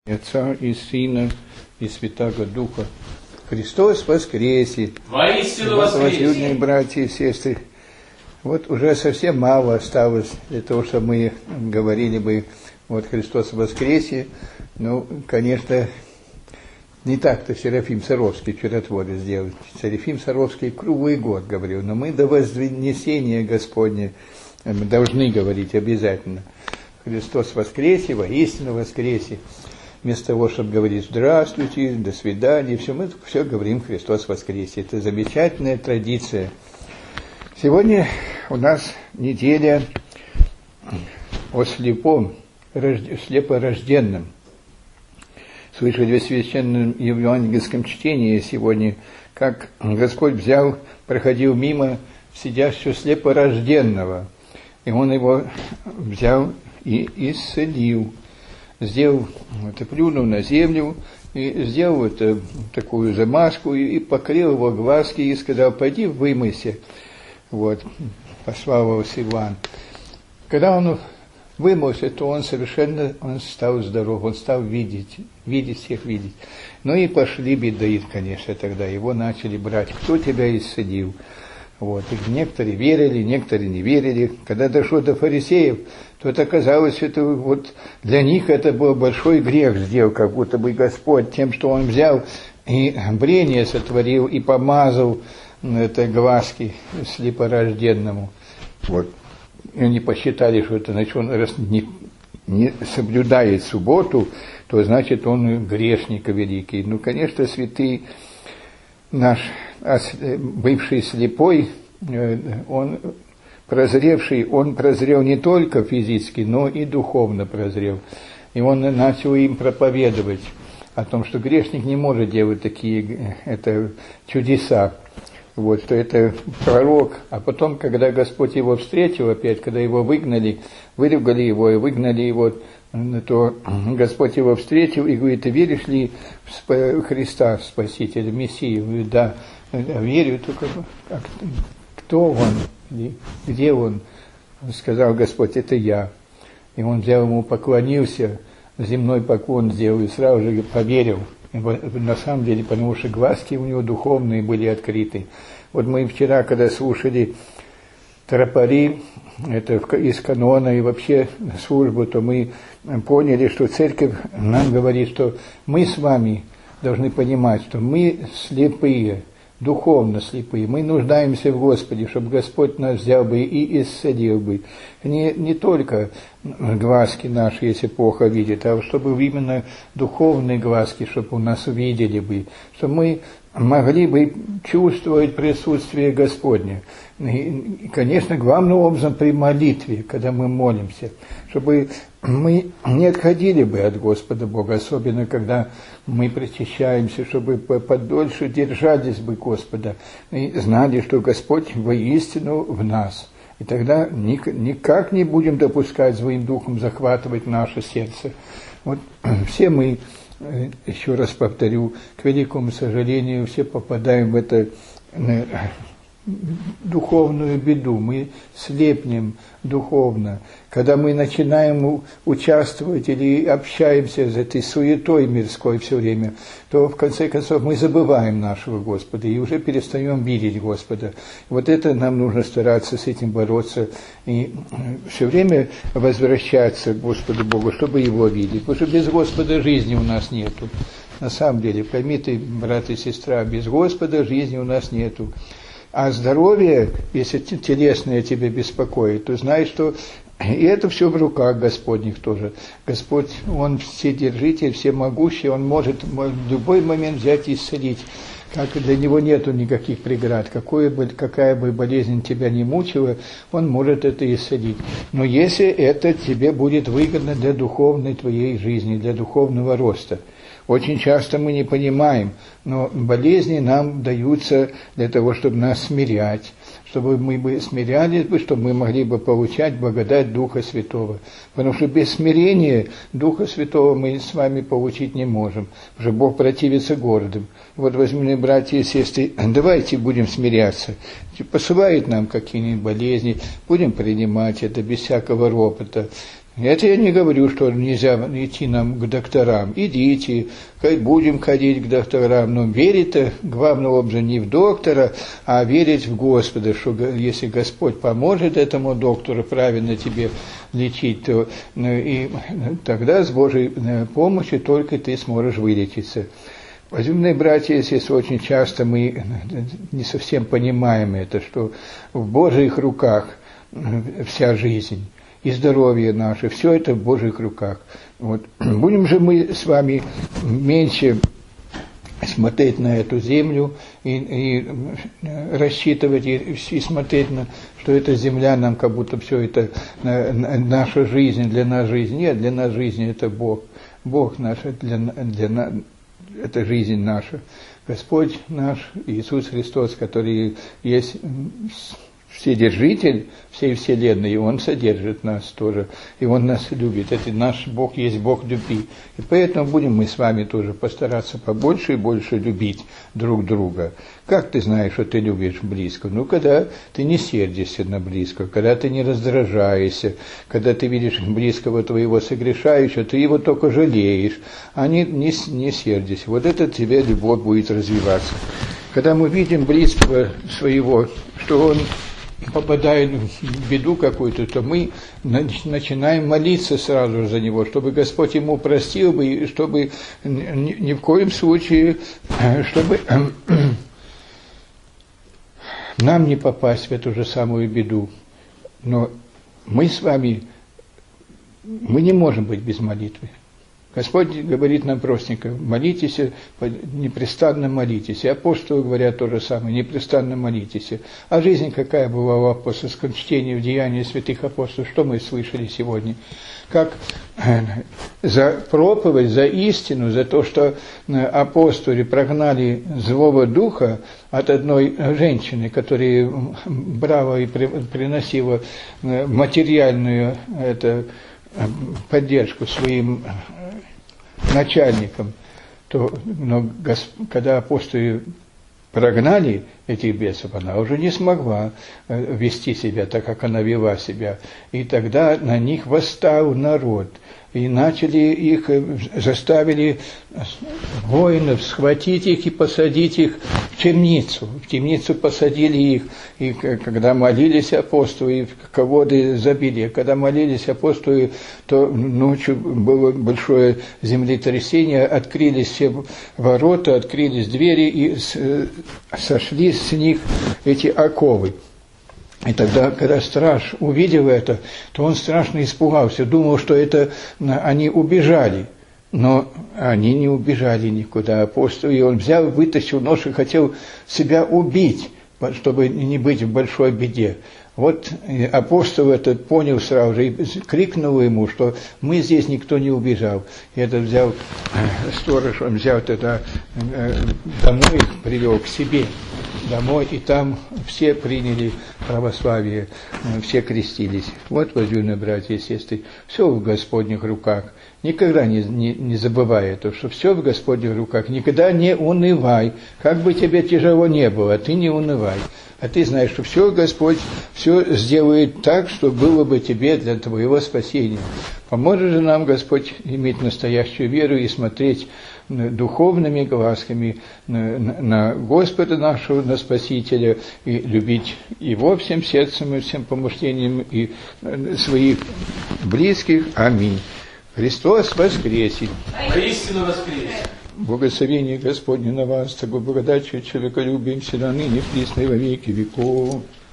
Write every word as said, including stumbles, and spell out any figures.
Отца и Сына и Святаго Духа. Христос воскресе! Воистину воскресе! Возлюбленные братья и сестры, вот уже совсем мало осталось для того, чтобы мы говорили бы, вот Христос воскресе. Ну, конечно, не так-то Серафим Саровский чудотворец сделал. Серафим Саровский круглый год говорил, но мы до вознесения Господня должны говорить обязательно. Христос воскресе, воистину воскресе. Вместо того, чтобы говорить «здравствуйте», «до свидания», все, мы все говорим «Христос воскресе». Это замечательная традиция. Сегодня у нас неделя о слепом, слепорожденном. Слышали в священном евангельском чтении сегодня, как Господь взял, проходил мимо сидящего слепорожденного, и Он его взял и исцелил. Сделал это, плюнул на землю, и сделал это, такую замазку, и, и покрыл его глазки, и сказал: пойди вымойся. Вот, послал его Силуан. Когда он вымылся, то он совершенно, он стал здоров, он стал видеть, видеть всех видеть. Ну и пошли беды, конечно, тогда, его начали брать. Кто тебя исцелил? Вот. И некоторые верили, некоторые не верили. Когда дошло до фарисеев, то это оказалось, это вот для них это был большой грех сделал, как будто бы Господь тем, что Он взял и брение сотворил, и помазал это глазки слепорожденному. Вот. И они посчитали, что это, значит, он раз не, не соблюдает субботу, то значит он грешник великий. Ну, конечно, святый наш бывший слепой, он прозревший, он прозрел не только физически, но и духовно прозрел. И он начал им проповедовать о том, что грешник не может делать такие это, чудеса, вот, что это пророк. А потом, когда Господь его встретил опять, когда его выгнали, выругали его и выгнали его, то Господь его встретил и говорит: ты веришь ли в Христа, Спасителя, Мессию? Говорит: да, верю, только а кто он, где он? Сказал Господь: это я. И он взял ему, поклонился, земной поклон сделал, и сразу же поверил. На самом деле, потому что глазки у него духовные были открыты. Вот мы вчера, когда слушали тропари, это из канона и вообще службу, то мы поняли, что церковь нам говорит, что мы с вами должны понимать, что мы слепые, духовно слепые, мы нуждаемся в Господе, чтобы Господь нас взял бы и исцелил бы. Не, не только глазки наши, если плохо видят, а чтобы именно духовные глазки, чтобы у нас увидели бы, чтобы мы могли бы чувствовать присутствие Господне. И, конечно, главным образом при молитве, когда мы молимся, чтобы мы не отходили бы от Господа Бога, особенно когда мы причащаемся, чтобы подольше держались бы Господа и знали, что Господь воистину в нас. И тогда никак не будем допускать злым духом захватывать наше сердце. Вот все мы, еще раз повторю, к великому сожалению, все попадаем в эту духовную беду. Мы слепнем духовно. Когда мы начинаем участвовать или общаемся с этой суетой мирской все время, то в конце концов мы забываем нашего Господа и уже перестаем видеть Господа. Вот это нам нужно стараться с этим бороться и все время возвращаться к Господу Богу, чтобы Его видеть. Потому что без Господа жизни у нас нету. На самом деле, пойми ты, брат и сестра, без Господа жизни у нас нету. А здоровье, если телесное тебя беспокоит, то знай, что и это все в руках Господних тоже. Господь, Он вседержитель, всемогущий, Он может в любой момент взять и исцелить. Как для Него нету никаких преград. Какое бы, какая бы болезнь тебя не мучила, Он может это исцелить. Но если это тебе будет выгодно для духовной твоей жизни, для духовного роста. Очень часто мы не понимаем, но болезни нам даются для того, чтобы нас смирять, чтобы мы бы смирялись бы, чтобы мы могли бы получать благодать Духа Святого. Потому что без смирения Духа Святого мы с вами получить не можем, потому что Бог противится гордым. Вот, возьмите, братья и сестры, давайте будем смиряться. Посылает нам какие-нибудь болезни, будем принимать это без всякого ропота. Это я не говорю, что нельзя идти нам к докторам. Идите, будем ходить к докторам, но верить-то главным образом не в доктора, а верить в Господа, что если Господь поможет этому доктору правильно тебе лечить, то и тогда с Божьей помощью только ты сможешь вылечиться. Возлюбленные братья, здесь очень часто мы не совсем понимаем это, что в Божьих руках вся жизнь. И здоровье наше, все это в Божьих руках. Вот. Будем же мы с вами меньше смотреть на эту землю и, и рассчитывать, и, и смотреть, на, что эта земля нам как будто все это на, на, наша жизнь, для нас жизнь. Нет, для нас жизнь это Бог. Бог наш, для, для нас, это жизнь наша. Господь наш, Иисус Христос, который есть Вседержитель всей вселенной, и Он содержит нас тоже, и Он нас любит. Это наш Бог есть Бог любви. И поэтому будем мы с вами тоже постараться побольше и больше любить друг друга. Как ты знаешь, что ты любишь близкого? Ну, когда ты не сердишься на близкого, когда ты не раздражаешься, когда ты видишь близкого твоего согрешающего, ты его только жалеешь, а не, не, не сердишься. Вот это тебе любовь будет развиваться. Когда мы видим близкого своего, что он попадает в беду какую-то, то мы начинаем молиться сразу за него, чтобы Господь ему простил бы, и чтобы ни, ни в коем случае, чтобы нам не попасть в эту же самую беду. Но мы с вами, мы не можем быть без молитвы. Господь говорит нам простенько: молитесь, непрестанно молитесь. И апостолы говорят то же самое: непрестанно молитесь. А жизнь какая была у апостольском чтении в Деянии святых апостолов? Что мы слышали сегодня? Как за проповедь, за истину, за то, что апостолы прогнали злого духа от одной женщины, которая брала и приносила материальную это, поддержку своим начальникам, то, но когда апостолы прогнали этих бесов, она уже не смогла вести себя так, как она вела себя. И тогда на них восстал народ. И начали их, заставили воинов схватить их и посадить их в темницу. В темницу посадили их. И когда молились апостолы, и кого-то забили. Когда молились апостолы, то ночью было большое землетрясение, открылись все ворота, открылись двери, и сошли с них эти оковы. И тогда, когда страж увидел это, то он страшно испугался, думал, что это они убежали. Но они не убежали никуда, апостолы. И он взял, вытащил нож и хотел себя убить, чтобы не быть в большой беде. Вот апостол этот понял сразу же и крикнул ему, что мы здесь никто не убежал. И это взял сторож, он взял тогда домой, привел к себе домой, и там все приняли православие, все крестились. Вот, возлюбленные братья и сестры, все в Господних руках. Никогда не, не, не забывай это, что все в Господних руках. Никогда не унывай. Как бы тебе тяжело не было, ты не унывай. А ты знаешь, что все Господь все сделает так, что было бы тебе для твоего спасения. Поможет же нам Господь иметь настоящую веру и смотреть духовными глазками на, на Господа нашего, на Спасителя, и любить Его всем сердцем и всем помышлением, и своих близких. Аминь. Христос воскресе! Воистину воскресе! Благословение Господне на вас, того благодатью человеколюбием всегда ныне, присно и во веки веков.